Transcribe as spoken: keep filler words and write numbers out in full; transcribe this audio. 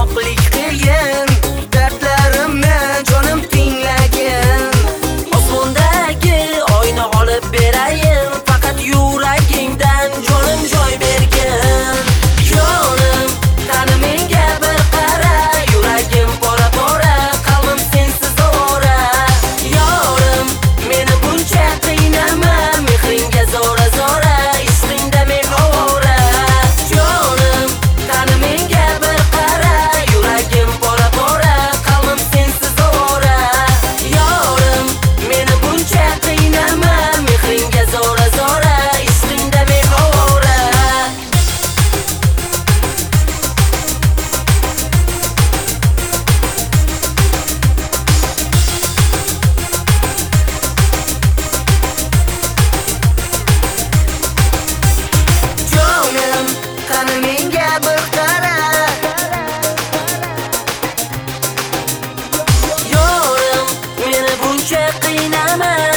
Uzoqlik qiyin, dardlarimni jonim tinglagin. Osmondagi oyni olib berayin, faqat yuragingdan jonim joy bergin. Jonim, qani menga bir qara, yuragim bora-bora, qalbim sensiz o'ra. Yorim, meni buncha qiynama, mehringga zora-zora, ishqingda men ovora. Jonim, qani menga bir qara, yuragim bora-bora, qalbim sensiz o'ra. Yorim, meni buncha qiynama, mehringga zora-zora, ishqingda men ovora. Jonim, qani menga bir qara, yorim, meni buncha qiynama,